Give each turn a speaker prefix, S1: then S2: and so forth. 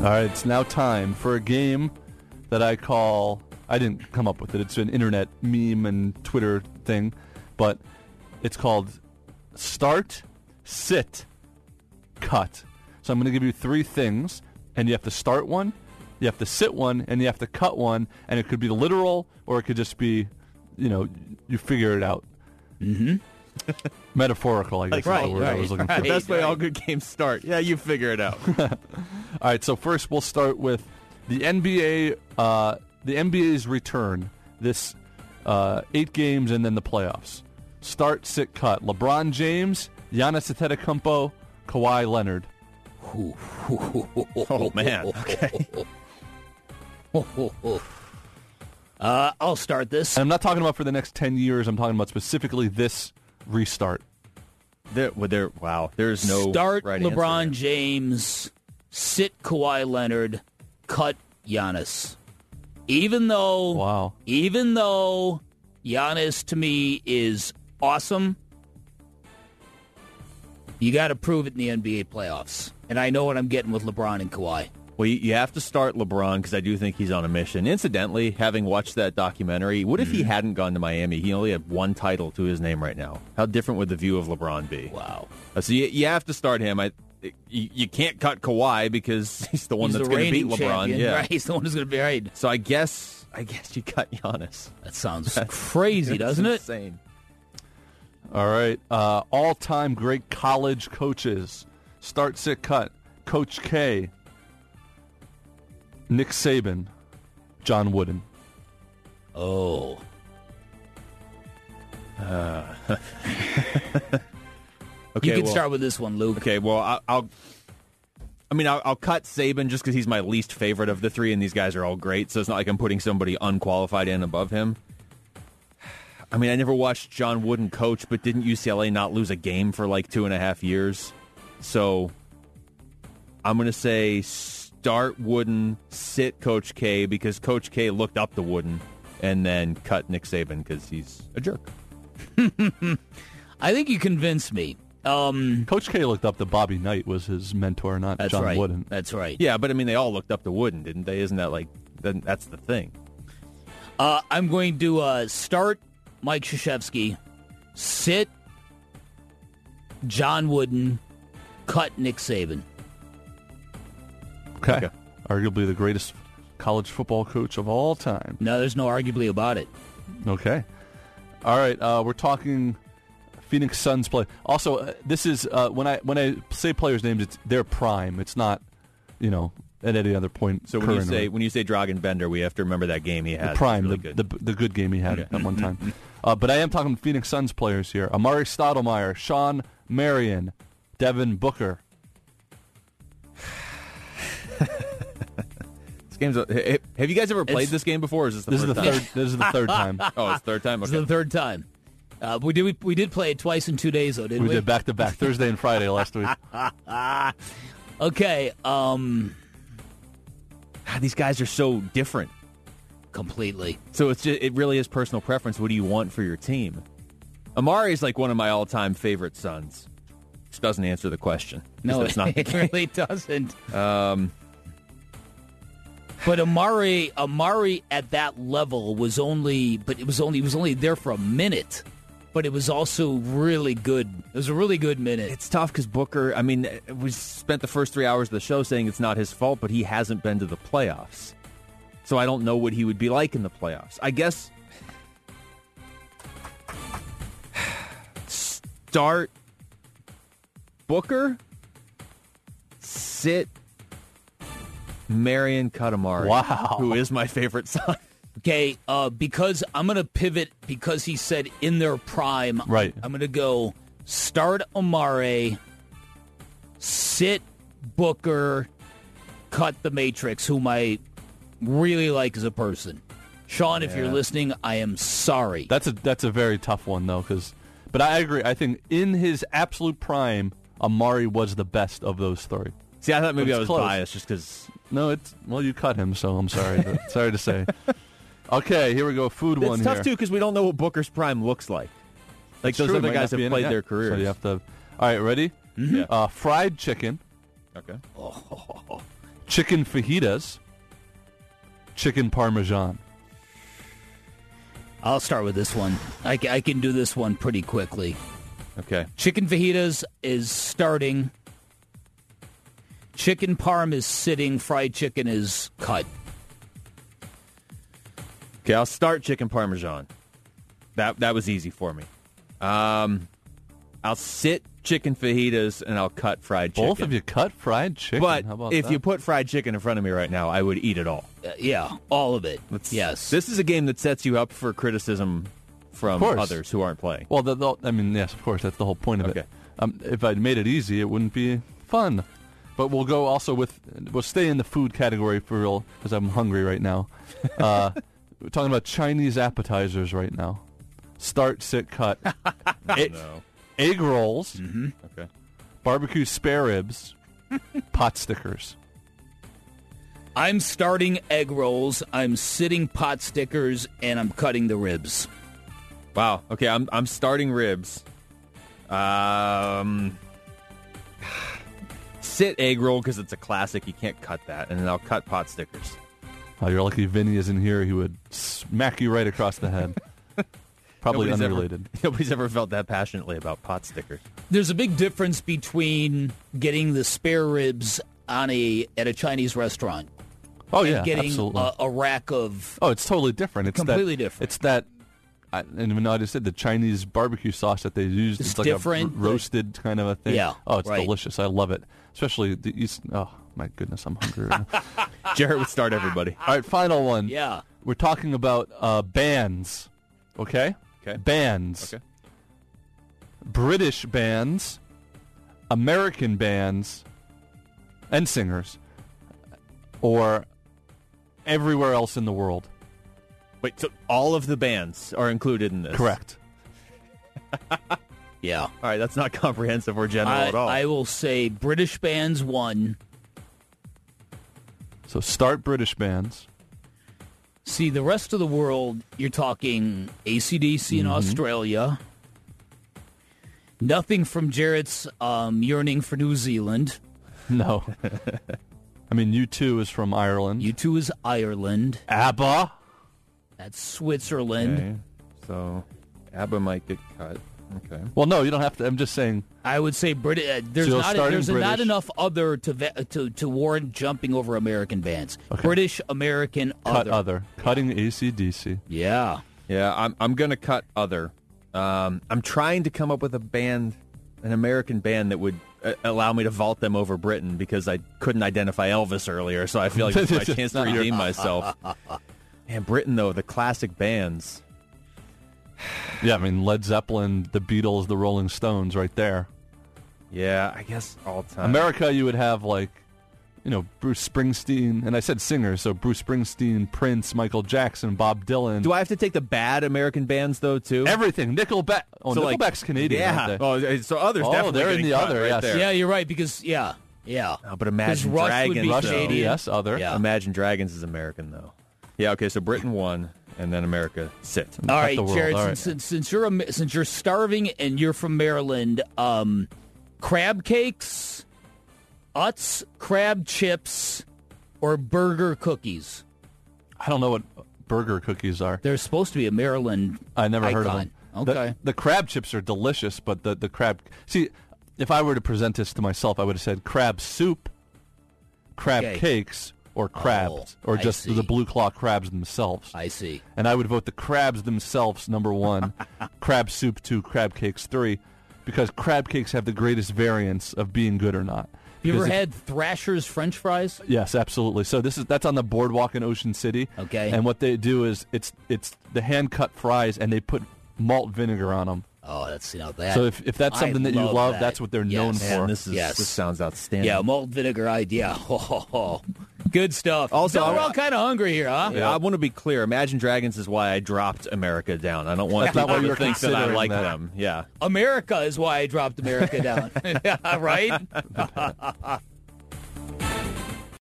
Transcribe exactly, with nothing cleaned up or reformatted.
S1: right, it's now time for a game that I call, I didn't come up with it, it's an internet meme and Twitter thing, but it's called Start, Sit, Cut. So I'm going to give you three things, and you have to start one, you have to sit one, and you have to cut one, and it could be literal, or it could just be, you know, you figure it out.
S2: Mm-hmm.
S1: Metaphorical, I guess,
S2: Like,
S1: is the word
S2: right,
S1: I was looking
S2: right.
S1: for.
S3: The best way
S2: right.
S3: all good games start. Yeah, you figure it out.
S1: All right, so first we'll start with the N B A. Uh, the N B A's return. This uh, eight games and then the playoffs. Start, sit, cut. LeBron James, Giannis Antetokounmpo, Kawhi Leonard.
S3: Oh, man. Okay.
S2: Uh, I'll start this.
S1: And I'm not talking about for the next ten years. I'm talking about specifically this restart.
S3: There, well, there, wow. There's no
S2: Start
S3: right
S2: LeBron
S3: answer
S2: James, sit Kawhi Leonard, cut Giannis. Even though,
S1: Wow.
S2: even though Giannis to me is awesome, you got to prove it in the N B A playoffs. And I know what I'm getting with LeBron and Kawhi.
S3: Well, you, you have to start LeBron because I do think he's on a mission. Incidentally, having watched that documentary, what if he hadn't gone to Miami? He only had one title to his name right now. How different would the view of LeBron be?
S2: Wow.
S3: Uh, so you, you have to start him. I, you, you can't cut Kawhi because he's the one
S2: He's
S3: that's
S2: the
S3: going to beat
S2: reigning
S3: LeBron.
S2: champion,
S3: Yeah,
S2: right? He's the one who's going to be right.
S3: So I guess I guess you cut Giannis.
S2: That sounds crazy, doesn't it?
S3: Insane.
S1: All right. Uh, all-time great college coaches. Start, sit, cut. Coach K, Nick Saban, John Wooden.
S2: Oh.
S3: Okay,
S2: You can
S3: well,
S2: start with this one, Luke.
S3: Okay, well, I'll. I'll I mean, I'll, I'll cut Saban just because he's my least favorite of the three, and these guys are all great. So it's not like I'm putting somebody unqualified in above him. I mean, I never watched John Wooden coach, but didn't U C L A not lose a game for like two and a half years? So I'm going to say start Wooden, sit Coach K because Coach K looked up to Wooden, and then cut Nick Saban because he's a jerk.
S2: I think you convinced me. Um,
S1: Coach K looked up to Bobby Knight was his mentor, not
S2: that's
S1: John
S2: right.
S1: Wooden.
S2: That's right.
S3: Yeah, but I mean, they all looked up to Wooden, didn't they? Isn't that like, then that's the thing.
S2: Uh, I'm going to uh, start Mike Krzyzewski, sit John Wooden, cut Nick Saban.
S1: Okay.
S3: Okay.
S1: Arguably the greatest college football coach of all time.
S2: No, there's no arguably about it.
S1: Okay. All right. Uh, we're talking Phoenix Suns play. Also, uh, this is uh, when I when I say players' names, it's their prime. It's not, you know, at any other point.
S3: So when you
S1: current
S3: say
S1: or-
S3: when you say Dragan Bender, we have to remember that game he had.
S1: the prime,
S3: Really
S1: the,
S3: good.
S1: the the good game he had
S3: Okay.
S1: at one time. uh, but I am talking Phoenix Suns players here: Amari Stoudemire, Sean Marion, Devin Booker.
S3: This game's a, have you guys ever played
S2: It's-
S3: this game before? Or is this the
S1: This is
S3: first
S1: the
S3: time?
S1: third. This is the third time.
S3: Oh, it's third time.
S2: This
S3: Okay.
S2: is the third time. Uh, we did we, we did play it twice in two days, though, didn't
S1: We
S2: we?
S1: did back to back Thursday and Friday last week.
S2: Okay. Um,
S3: God, these guys are so different.
S2: completely.
S3: So it's just, it really is personal preference. What do you want for your team? Amari is like one of my all-time favorite Suns. Just doesn't answer the question. 'Cause
S2: No,
S3: that's not the
S2: it
S3: case.
S2: really doesn't.
S3: Um,
S2: But Amari, Amari at that level was only, but it was only, he was only there for a minute. But it was also really good. It was a really good minute.
S3: it's tough because Booker. I mean, we spent the first three hours of the show saying it's not his fault, but he hasn't been to the playoffs. So I don't know what he would be like in the playoffs. I guess start Booker, sit Marion Katamari,
S1: Wow.
S3: who is my favorite son.
S2: Okay, uh, because I'm going to pivot because he said in their prime.
S1: Right.
S2: I'm going to go start Amare, sit Booker, cut the Matrix, whom I really like as a person. Sean, if you're
S3: Yeah.
S2: listening, I am sorry.
S1: That's a that's a very tough one though, because. But I agree. I think in his absolute prime, Amari was the best of those three.
S3: See, I thought maybe
S1: It's
S3: I was
S1: close.
S3: biased just because.
S1: No, it's well, you cut him, so I'm sorry. but- sorry to say. Okay, here we go. Food one
S3: It's tough
S1: here.
S3: too because we don't know what Booker's prime looks like. Like
S1: It's
S3: those
S1: true, it
S3: other
S1: might
S3: guys
S1: not be
S3: have
S1: in
S3: played
S1: it yet.
S3: their careers.
S1: So you have to. All right, ready?
S3: Yeah.
S1: Uh, fried chicken,
S3: Okay.
S1: chicken fajitas, chicken parmesan.
S2: I'll start with this one. I, ca- I can do this one pretty quickly.
S3: Okay.
S2: Chicken fajitas is starting. Chicken parm is sitting. Fried chicken is cut.
S3: Okay, I'll start chicken parmesan. That that was easy for me. Um, I'll sit chicken fajitas and I'll cut fried chicken.
S1: Both of you cut fried chicken.
S3: But
S1: How about
S3: if
S1: that?
S3: you put fried chicken in front of me right now, I would eat it all.
S2: Uh, yeah, all of it. Yes.
S3: This is a game that sets you up for criticism from
S1: course.
S3: others who aren't playing.
S1: Well, the, the, I mean, yes, of course, that's the whole point of
S3: Okay.
S1: it. Um, if I'd made it easy, it wouldn't be fun. But we'll go also with, we'll stay in the food category for real, because I'm hungry right now. Uh, we're talking about Chinese appetizers right now. Start, sit, cut. E-
S3: No.
S1: Egg rolls,
S3: Okay.
S1: barbecue spare ribs, pot stickers.
S2: I'm starting egg rolls. I'm sitting pot stickers, and I'm cutting the ribs.
S3: Wow. Okay, I'm I'm starting ribs. Um, sit egg roll because it's a classic. You can't cut that, and then I'll cut pot stickers.
S1: Oh, you're lucky Vinny isn't here. He would smack you right across the head. Probably
S3: Nobody's
S1: unrelated.
S3: Ever, nobody's ever felt that passionately about pot stickers.
S2: There's a big difference between getting the spare ribs on a at a Chinese restaurant
S1: Oh,
S2: and
S1: yeah,
S2: getting
S1: absolutely.
S2: a, a rack of.
S1: Oh, it's totally different. It's
S2: Completely
S1: that,
S2: different.
S1: It's that, I, and even though I just said the Chinese barbecue sauce that they used,
S2: It's
S1: it's, like
S2: different,
S1: a
S2: but-
S1: r- roasted kind of a thing.
S2: Yeah,
S1: Oh, it's
S2: right.
S1: delicious. I love it. Especially the East. Oh, my goodness, I'm hungry right now.
S3: Jarrett would start everybody.
S1: All right, final one.
S2: Yeah.
S1: We're talking about uh, bands, okay?
S3: Okay.
S1: Bands.
S3: Okay.
S1: British bands, American bands, and singers, or everywhere else in the world.
S3: Wait, so all of the bands are included in this?
S1: Correct.
S2: Yeah.
S3: All right, that's not comprehensive or general
S2: I,
S3: at all.
S2: I will say British bands one.
S1: So start British bands.
S2: See, the rest of the world, you're talking A C D C in Australia. Nothing from Jarrett's um, yearning for New Zealand.
S1: No. I mean, U two is from Ireland.
S2: U two is Ireland.
S1: ABBA.
S2: That's Switzerland.
S3: Okay, so ABBA might get cut. Okay.
S1: Well, no, you don't have to. I'm just saying.
S2: I would say Brit- uh, there's
S1: So
S2: not
S1: starting
S2: there's not
S1: British.
S2: enough other to ve- to to warrant jumping over American bands.
S1: Okay.
S2: British, American,
S1: Cut
S2: other.
S1: other. Cutting A C D C.
S2: Yeah.
S3: Yeah, I'm I'm gonna cut other. Um, I'm trying to come up with a band, an American band that would uh, allow me to vault them over Britain because I couldn't identify Elvis earlier, so I feel like it's my chance to redeem myself. Man, Britain though, the classic bands.
S1: Yeah, I mean, Led Zeppelin, the Beatles, the Rolling Stones right there.
S3: Yeah, I guess all time.
S1: America, you would have, like, you know, Bruce Springsteen. And I said singers, so Bruce Springsteen, Prince, Michael Jackson, Bob Dylan.
S3: Do I have to take the bad American bands though too?
S1: Everything. Nickelback. Oh,
S3: So, like,
S1: Nickelback's Canadian,
S3: Yeah.
S1: aren't they?
S3: Oh, so others
S1: Oh,
S3: definitely
S1: they're in
S3: getting
S1: the
S3: cut
S1: other,
S3: right
S1: yes.
S3: there.
S2: Yeah, you're right because yeah, yeah.
S3: Oh, but Imagine
S2: Rush would
S3: Dragons.
S2: be
S1: Rush,
S3: though.
S2: Canadian.
S1: yes, other.
S2: Yeah.
S3: Imagine Dragons is American though. Yeah. Okay. So Britain won, and then America sit.
S2: All
S1: Cut
S2: right,
S1: the world,
S2: Jared.
S1: all right.
S2: Since, since you're a, since you're starving and you're from Maryland, um, crab cakes, Utz crab chips, or burger cookies.
S1: I don't know what burger cookies are.
S2: They're supposed to be a Maryland.
S1: I never heard of
S2: icon.
S1: them. The-
S2: Okay.
S1: The, crab chips are delicious, but the, the crab... See, if I were to present this to myself, I would have said crab soup, crab
S2: Okay.
S1: cakes, or crabs.
S2: Oh,
S1: or
S2: I
S1: just
S2: see.
S1: the blue claw crabs themselves.
S2: I see.
S1: And I would vote the crabs themselves number one, crab soup two, crab cakes three, because crab cakes have the greatest variance of being good or not.
S2: You ever
S1: Because if-
S2: had Thrasher's French fries?
S1: Yes, absolutely. So this is that's on the boardwalk in Ocean City.
S2: Okay.
S1: And what they do is it's it's the hand cut fries, and they put malt vinegar on them.
S2: Oh, that's you know that.
S1: So if, if that's
S2: I
S1: something that you love,
S2: that.
S1: that's what they're
S2: Yes.
S1: known for.
S3: Man, this is
S2: Yes.
S3: this sounds outstanding.
S2: Yeah, malt vinegar idea. Oh, good stuff.
S3: Also,
S2: so we're
S3: I-
S2: all kind of hungry here, huh?
S3: Yeah, I want to be clear. Imagine Dragons is why I dropped America down. I don't want
S1: That's not
S3: people
S1: why you
S3: to
S1: were
S3: think that I
S1: considering
S3: like
S1: that.
S3: them. Yeah.
S2: America is why I dropped America down. Yeah, right?